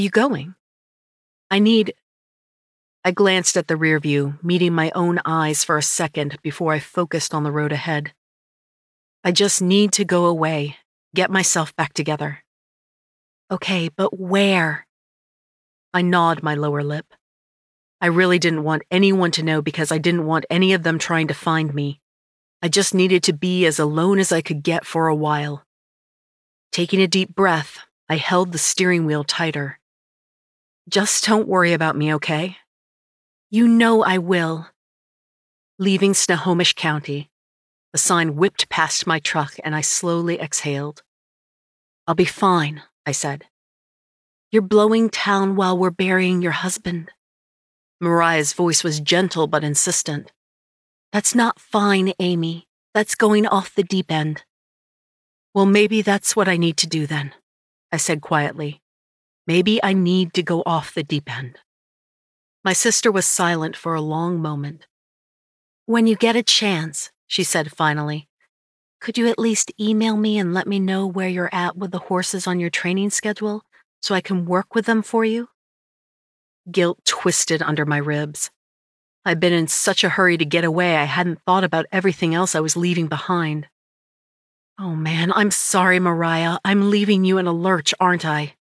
You going? I need. I glanced at the rear view, meeting my own eyes for a second before I focused on the road ahead. I just need to go away, get myself back together. Okay, but where? I gnawed my lower lip. I really didn't want anyone to know because I didn't want any of them trying to find me. I just needed to be as alone as I could get for a while. Taking a deep breath, I held the steering wheel tighter. Just don't worry about me, okay? You know I will. Leaving Snohomish County, a sign whipped past my truck and I slowly exhaled. I'll be fine, I said. You're blowing town while we're burying your husband. Mariah's voice was gentle but insistent. That's not fine, Amy. That's going off the deep end. Well, maybe that's what I need to do then, I said quietly. Maybe I need to go off the deep end. My sister was silent for a long moment. When you get a chance, she said finally, could you at least email me and let me know where you're at with the horses on your training schedule so I can work with them for you? Guilt twisted under my ribs. I'd been in such a hurry to get away I hadn't thought about everything else I was leaving behind. Oh man, I'm sorry, Mariah. I'm leaving you in a lurch, aren't I?